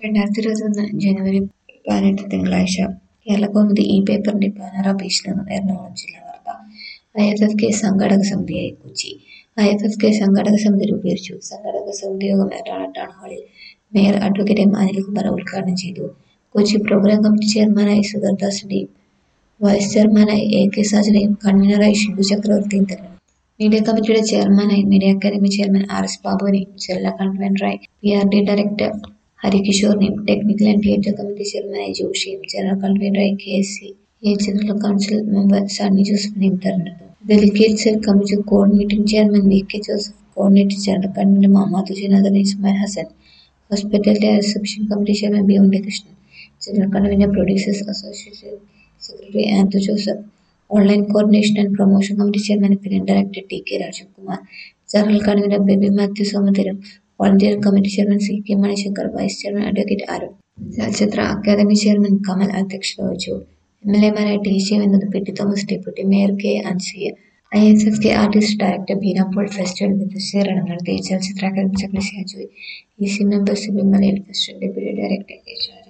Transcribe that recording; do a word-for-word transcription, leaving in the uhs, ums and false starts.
രണ്ടായിരത്തി ഇരുപത്തൊന്ന് ജനുവരി പതിനെട്ട് തിങ്കളാഴ്ച കേരളകൗമുദി ഈ പേപ്പറിന്റെ പതിനാറാം പേജിൽ നിന്നും എറണാകുളം ജില്ലാ വാർത്ത. ഐ എഫ് എഫ് കെ സംഘാടക സമിതിയായി Kochi. I F F K സംഘാടക സമിതി രൂപീകരിച്ചു. സംഘാടക സമിതി യോഗം എറണാകുളം ടൗൺ ഹാളിൽ മേയർ അഡ്വക്കേറ്റ് എം അനിൽകുമാർ ഉദ്ഘാടനം ചെയ്തു. കൊച്ചി പ്രോഗ്രാം കമ്മിറ്റി ചെയർമാനായി സുധർദാസിനെയും വൈസ് ചെയർമാനായി എ കെ സാജനെയും കൺവീനറായി ഷിബു ചക്രവർത്തിയും തെരഞ്ഞെടുത്തു. മീഡിയ കമ്മിറ്റിയുടെ ചെയർമാനായി media academy chairman R S ബാബുവിനെയും ജില്ലാ കൺവീനറായി പി ആർ ഡി ഡയറക്ടർ ഹരികിഷോറിനെയും ടെക്നിക്കൽ ആൻഡ് തിയേറ്റർ കമ്മിറ്റി ചെയർമാനായി ജോഷിയും ജനറൽ കൺവീനറായി K S C A general council member Sunny ജോസഫിനെയും തെരഞ്ഞെടുത്തു. Delegate cell committee coordinating chairman V K Joseph, coordinating general convener Muhammad Junaid, Ismail Hasan, hospitality reception committee chairman B Unnikrishnan, general convener producers association secretary Anto Joseph, online coordination and promotion committee chairman film director T K Rajeevkumar, general convener Baby Mathew Somatharam, volunteer committee chairman C K Manishankar, vice chairman advocate Arun, ചലച്ചിത്ര academy chairman Kamal അധ്യക്ഷത വഹിച്ചു. M L എമാരായ T J Vinod, P T Thomas, deputy mayor K Ansiya, I F F K artist director Beena Paul festival വിദ്യുതീകരണം നടത്തി. ചലച്ചിത്ര academy secretary Shajoy, E C member Sibi Malayil, festival deputy director H R